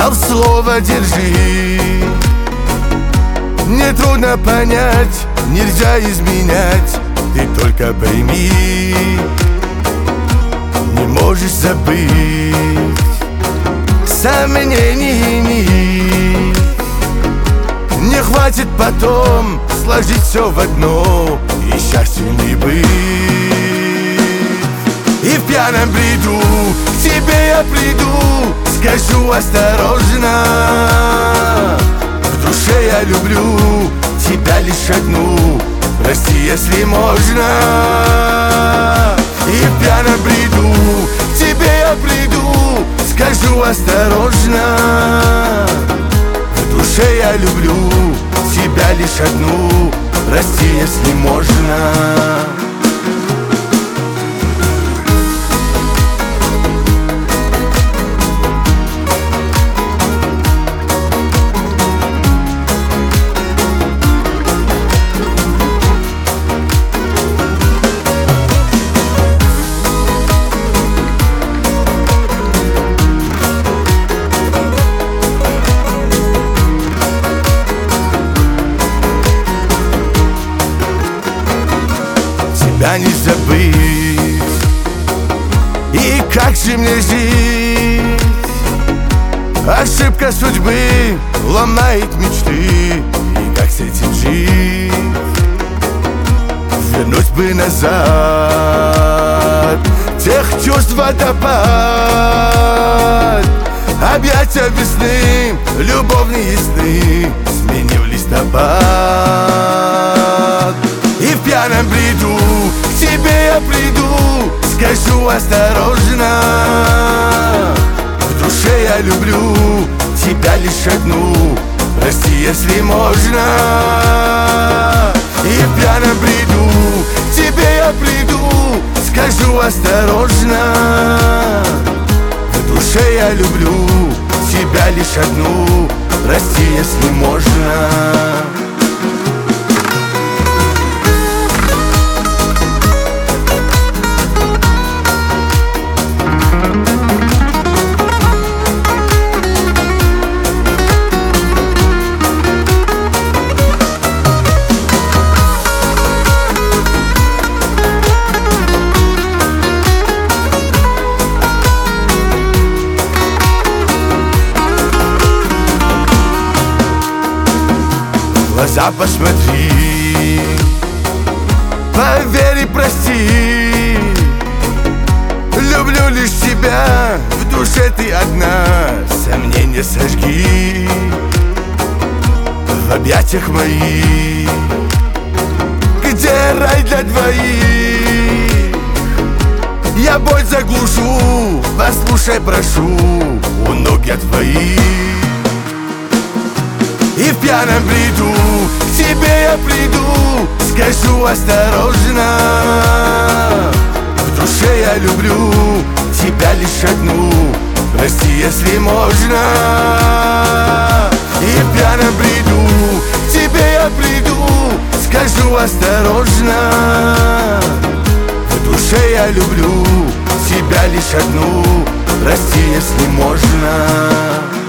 дал слово, держи. Нетрудно понять, нельзя изменять, ты только пойми, не можешь забыть сомнений. Не хватит потом сложить все в одно и счастью не быть. И в пьяном бреду к тебе я приду, скажу осторожно: в душе я люблю тебя лишь одну, прости, если можно. И в пьяном бреду к тебе я приду, скажу осторожно: в душе я люблю тебя лишь одну, прости, если можно. Тебя не забыть, и как же мне жить? Ошибка судьбы ломает мечты, и как с этим жить? Вернуть бы назад тех чувств водопад, объятия весны, любовные сны, сменив листопад. И в пьяном бреду к тебе я приду, скажу осторожно: в душе я люблю тебя лишь одну, прости, если можно. И в пьяном бреду к тебе я приду, скажу осторожно: в душе я люблю тебя лишь одну, прости, если можно. В глаза посмотри, поверь и прости. Люблю лишь тебя, в душе ты одна, сомнения сожги. В объятиях моих, где рай для двоих, я боль заглушу, послушай, прошу, у ног я твоих. И в пьяном бреду к тебе я приду, скажу осторожно: в душе я люблю тебя лишь одну, прости, если можно. И в пьяном бреду к тебе я приду, скажу осторожно: в душе я люблю тебя лишь одну, прости, если можно.